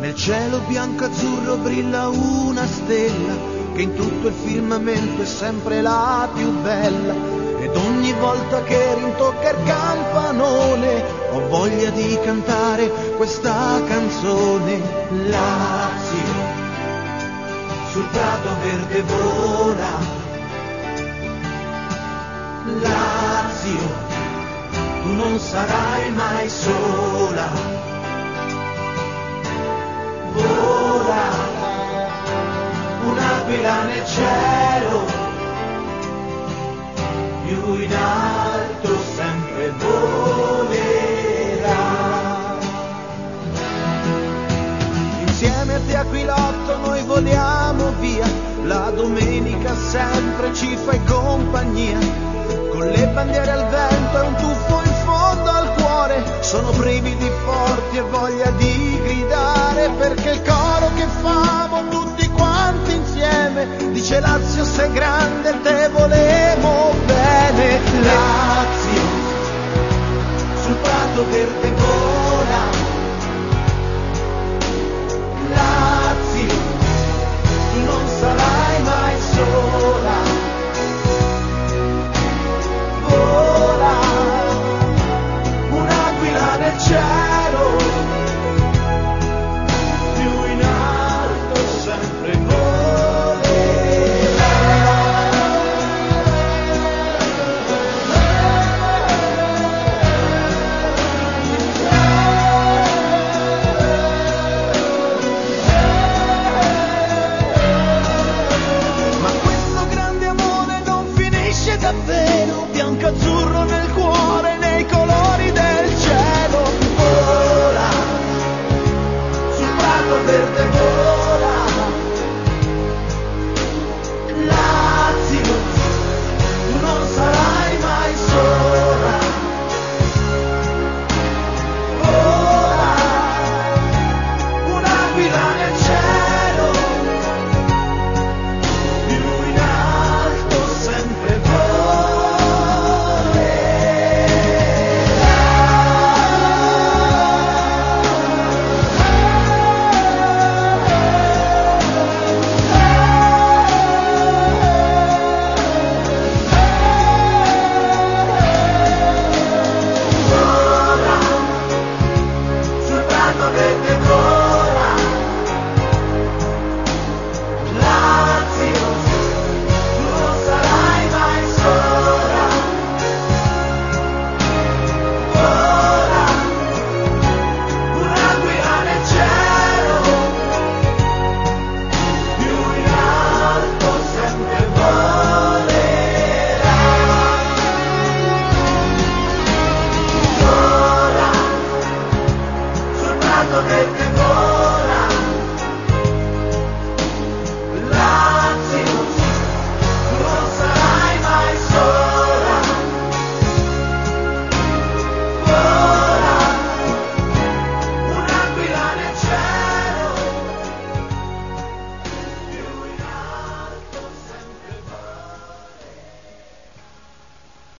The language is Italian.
Nel cielo bianco-azzurro brilla una stella che in tutto il firmamento è sempre la più bella. Ed ogni volta che rintocca il campanone ho voglia di cantare questa canzone. Lazio, sul prato verde vola. Lazio, tu non sarai mai sola. Vola, un'aquila nel cielo, più in alto sempre volerà. Insieme a te Aquilotto noi voliamo via, la domenica sempre ci fai compagnia, con le bandiere al vento e un tuffo in fondo al cuore, sono brividi forti e voglia di gridare, perché il coro che famo tutti quanti insieme dice Lazio sei grande, te volemo bene. Lazio, sul prato verde vola. Lazio, tu non sarai mai sola. Vola, un'aquila nel cielo, più in alto sempre volerà. Ma questo grande amore non finisce davvero, bianco-azzurro nel cuore, nei colori del cielo. Vola, sul prato verde vola. Lazio, tu non sarai mai sola. Vola, un'aquila nel cielo, più in alto sempre sul prato verde vola. Lazio, tu non sarai mai sola. Vola, un'aquila nel cielo, più in alto sempre volerà. Vola, sul prato verde vola.